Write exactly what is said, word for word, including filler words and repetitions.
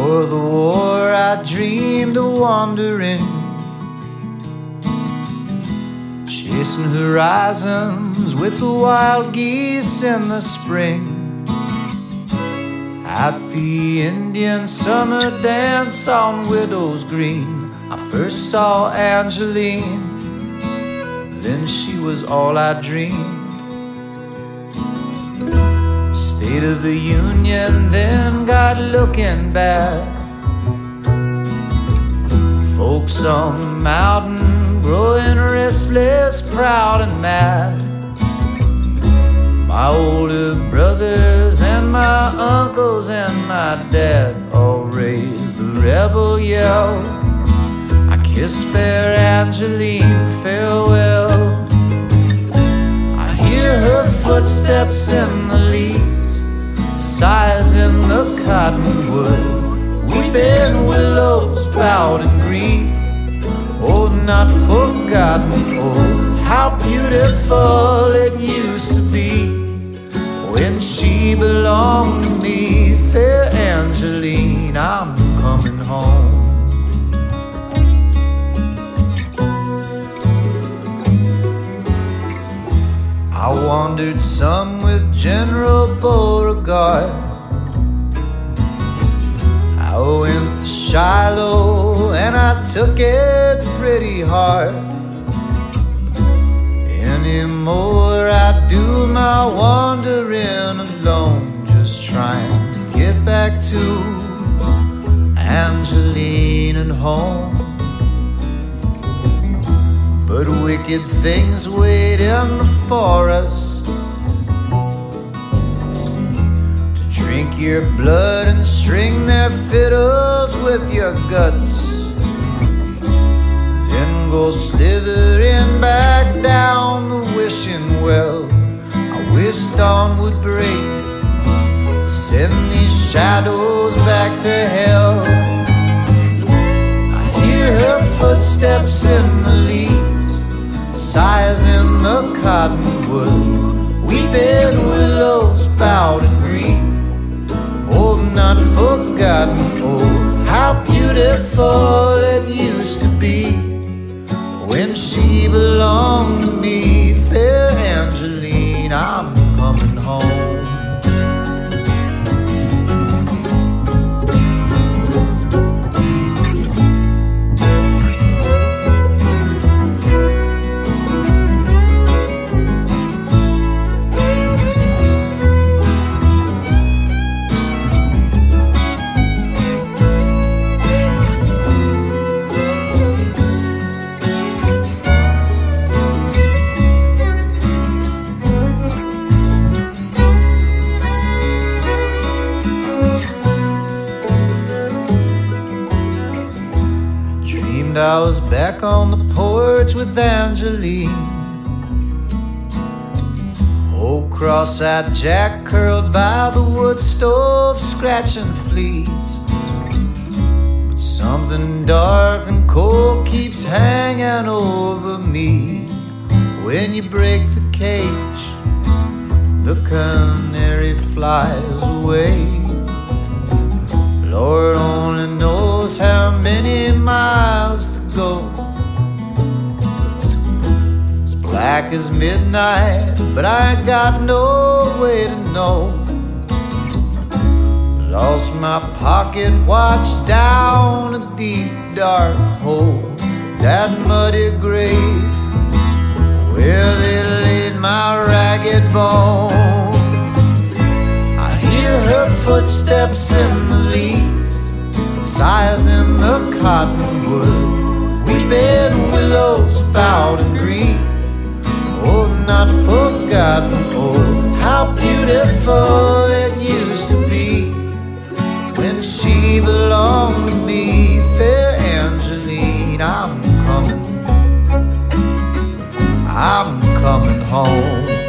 Before the war I dreamed of wandering, chasing horizons with the wild geese in the spring. At the Indian summer dance on Widow's Green, I first saw Angeline, then she was all I dreamed. State of the Union then got looking bad. Folks on the mountain growing restless, proud and mad. My older brothers and my uncles and my dad all raised the rebel yell. I kissed fair Angeline farewell. I hear her footsteps in the leaves, sighs in the cottonwood, weeping willows bowed in grief. Oh, not forgotten, oh, how beautiful it used to be when she belonged to me. Fair Angeline, I'm coming home. I wandered some with General Beauregard. I went to Shiloh and I took it pretty hard. Anymore I do my wandering alone, just trying to get back to Angeline and home. But wicked things wait in the forest to drink your blood and string their fiddles with your guts, then go slithering back down the wishing well. I wish dawn would break, send these shadows back to hell. I hear her footsteps in the leaves, sighs in the cottonwood, weeping willows bowed in grief. Oh, not forgotten, oh, how beautiful it used to be when she belonged to me. Fair Angeline, I'm coming home. I was back on the porch with Angeline. Old cross-eyed Jack curled by the wood stove, scratching fleas. But something dark and cold keeps hanging over me. When you break the cage, the canary flies away. Lord only knows how many miles to go. It's black as midnight, but I got no way to know. Lost my pocket watch down a deep dark hole, that muddy grave where they laid my ragged bones. I hear her footsteps in the leaves, sighs in the cottonwood, weeping willows bowed in grief. Oh, not forgotten, oh, how beautiful it used to be when she belonged to me. Fair Angeline, I'm coming, I'm coming home.